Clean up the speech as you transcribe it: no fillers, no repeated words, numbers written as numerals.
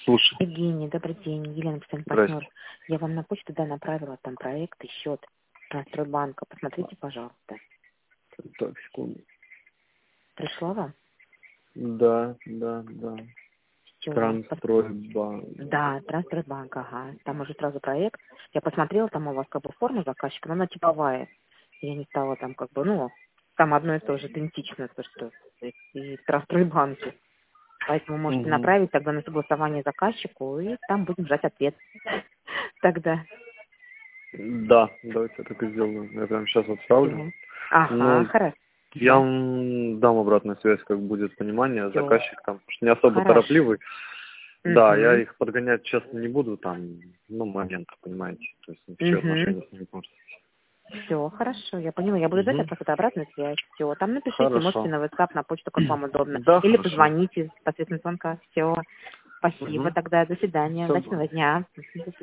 Слушай. Евгений, добрый день. Елена, постоянный Здрасте. партнер. Я вам на почту направила там проект и счет Транстройбанка. Посмотрите, пожалуйста. Так, секунду. Пришло вам? Да. Все. Транстройбанк. Да, Транстройбанк, ага. Там уже сразу проект. Я посмотрела, там у вас как бы форма заказчика, но она типовая. Я не стала там как бы, там одно и то же, идентично, то, что и в Транстройбанке. Поэтому можете Угу. направить тогда на согласование заказчику, и там будем ждать ответ. Тогда. Да, давайте я так и сделаю. Я прямо сейчас отправлю. Всё. Ага, Ну, хорошо. я вам дам обратную связь, как будет понимание. Всё. Заказчик там, потому что не особо Хорошо. торопливый. Да, я Угу. их подгонять, честно, не буду, там, момент, понимаете. То есть ничего Угу. отношения с ним не может. Все, хорошо, я поняла. Я буду ждать Угу. от вас эту обратную связь. Все, там напишите, можете Хорошо. на WhatsApp, на почту, как вам удобно. Да, Или хорошо. позвоните посредством звонка. Все. Спасибо Угу. тогда. До свидания. Все, Удачного дня. До свидания.